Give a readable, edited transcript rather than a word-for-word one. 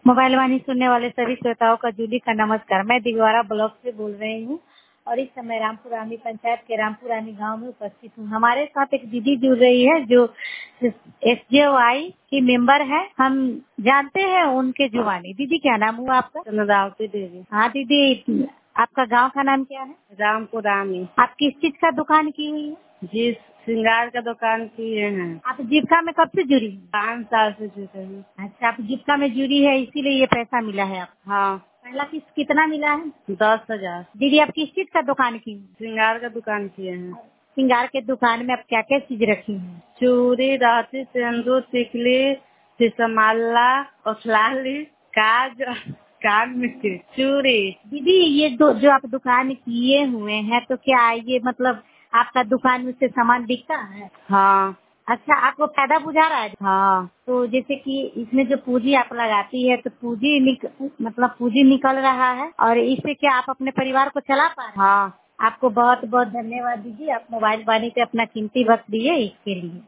Mobile वाणी सुनने वाले सभी श्रोताओं का जूली का नमस्कार। मैं दिगवारा ब्लॉक से बोल रही हूँ और इस समय रामपुरानी पंचायत के रामपुरानी गांव में उपस्थित हूँ। हमारे साथ एक दीदी जुड़ रही है जो SJOI की मेंबर है। हम जानते हैं उनके जुबानी। दीदी क्या नाम हुआ आपका? चंद्रावती देवी। हाँ दीदी, आपका गांव का नाम क्या है? रामपुरानी। आप किस चीज का दुकान की हुई है? जी, श्रृंगार का दुकान किए हैं। आप जीविका में कब से जुड़ी हैं? 5 साल से जुड़े हैं। अच्छा, आप जीविका में जुड़ी है इसीलिए ये पैसा मिला है आपको। हाँ। पहला किस्त कितना मिला है? 10,000। दीदी आप किस चीज का दुकान की? श्रृंगार का दुकान किए हैं। श्रृंगार के दुकान में आप क्या क्या चीज रखी हैं? चूड़ी, राखी, सिंदूर, टिकली, शीशमाला, ओठलाली, काज, कान में की चूड़ी। दीदी ये जो आप दुकान किए हुए हैं तो क्या ये मतलब आपका दुकान में से सामान बिकता है? हाँ। अच्छा, आपको फायदा बुझा रहा है? हाँ। तो जैसे कि इसमें जो पूंजी आप लगाती है तो मतलब पूंजी निकल रहा है और इससे क्या आप अपने परिवार को चला पा रहे हैं? हाँ। आपको बहुत बहुत धन्यवाद दीदी, आप मोबाइल वाणी पे अपना कीमती वक्त दिए इसके लिए।